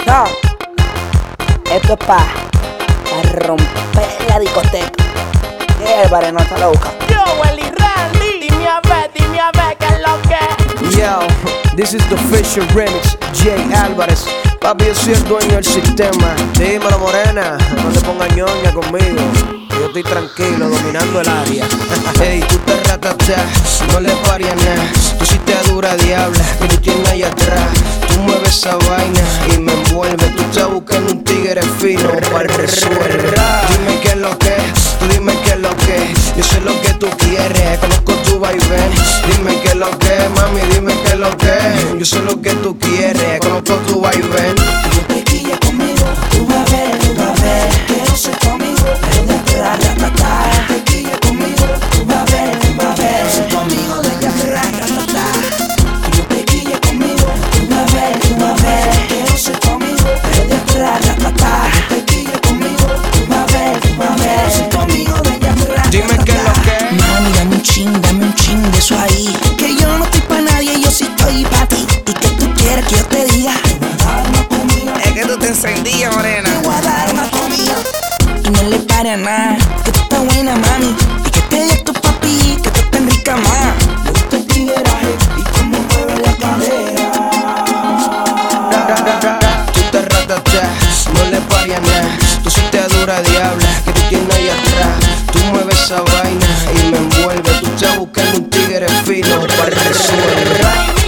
No, esto es pa' romper la discoteca. Álvarez no se lo busca. Yo, Willy Randy, dime a ver qué es lo que. Yo, this is the official remix, Jay Álvarez. Papi, yo soy el dueño del sistema. Dímelo, morena, no te pongas ñoña conmigo. Yo estoy tranquilo, dominando el área. Ey, tú te ratatás, no le pares nada. Tú sí te dura diabla, que tú tienes allá atrás. Tú mueves esa vaina y me envuelve. Tú estás buscando un tigre fino para resuelve. Dime qué es lo que, tú dime qué es lo que. Yo sé lo que tú quieres, conozco tu vaivén. Dime qué es lo que, mami, dime qué es lo que. Yo sé lo que tú quieres, conozco tu vaivén. Tú te quillas conmigo, tú vas a ver que no sé conmigo, pero de atrás ratatá. Tú te quillas conmigo, tú vas a ver no sé conmigo, de atrás ratatá. Tú te quillas conmigo, tú vas a ver que no sé conmigo, pero de atrás ratatá. Tú te quillas conmigo, tú vas a ver no sé conmigo, de atrás. Dime qué es lo que. Mami, dame un chin de eso ahí. Que yo no estoy pa' nadie, yo sí estoy pa' ti. Y que tú quieres que yo te diga. Es que tú te encendías, morena. Te voy a dar una comida y no le pare a nada. Que tú estás buena, mami. Y que te dé tu papi, que tú estás rica más. Me gusta el tigueraje y cómo mueve la cadera. Tú te ratatás, no le pares a nada. Tú sí te dura diabla, que tú tienes ahí atrás. Tú mueves esa vaina y me envuelve. Tú estás buscando un tigre fino para resuelve.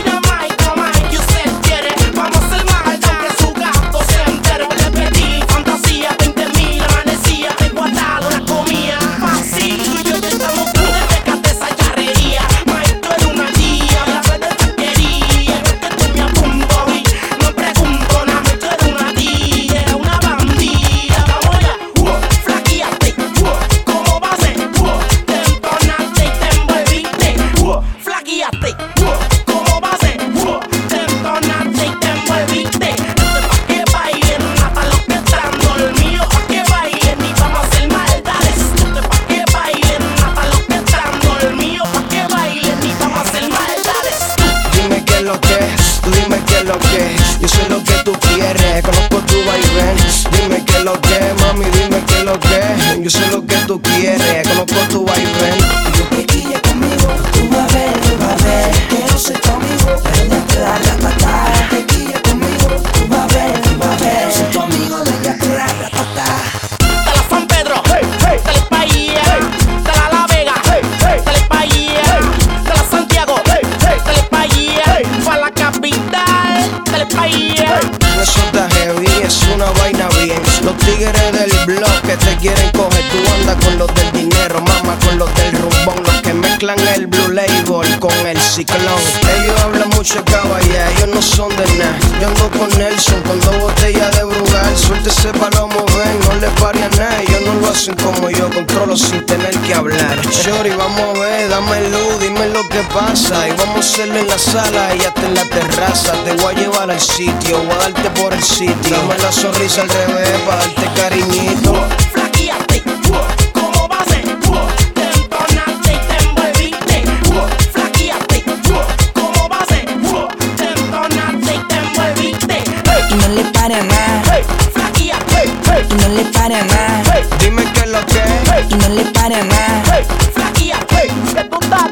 Yo sé lo que tú quieres, conozco tu vaivén. Dime qué es lo que, mami, dime qué es lo que. Yo sé lo que tú quieres, conozco tu vaivén. Tú te quillas conmigo, tú vas a ver que no sé conmigo, pero de atrás ratatá. Tú te quillas conmigo, tú vas a ver no sé conmigo, de atrás ratatá. Dale a San Pedro, dale pa' allá. Dale a La Vega, dale pa' allá. Dale a Santiago, dale pa' allá. Pa' la capital, dale pa' allá. Eso está heavy, es una vaina bien. Los tigres del bloque te quieren coger. Tú andas con los del dinero, mamá con los del rumbón. Los que mezclan el Blue Label con el ciclón. Ellos hablan mucho caballa, ellos no son de nada. Yo ando con Nelson, con 2 botellas de Brugal. Suéltese pa' no mover, no le pare a nada. Ellos no lo hacen como yo, controlo sin tener que hablar. Shorty, vamos a ver, dame luz, dime lo que pasa. Y vamos a hacerlo en la sala y hasta en la terraza. Te voy a llevar al sitio, voy a darte por el sitio. Dame la sonrisa al revés pa' darte cariñito. Flaqueate, ¿cómo va a ser? Te entonaste y te envolviste. Flaqueate, ¿cómo va a ser? Te entonaste y te envolviste. Y no le pare a nada. Flaqueate, Y no le pare a nada. Dime qué es lo que. Y no le pare a nada. flaqueate. Que tú estás.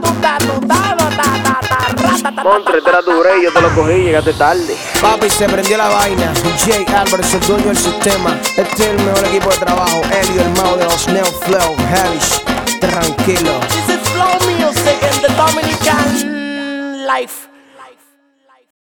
Montre, te la duré y yo te lo cogí, llegaste tarde. Papi, se prendió la vaina. Jay Álvarez, el dueño del sistema. Este es el mejor equipo de trabajo. Elio, el mago de los Neo Flow, Hellish. Tranquilo. This is Flow Music in the Dominican life.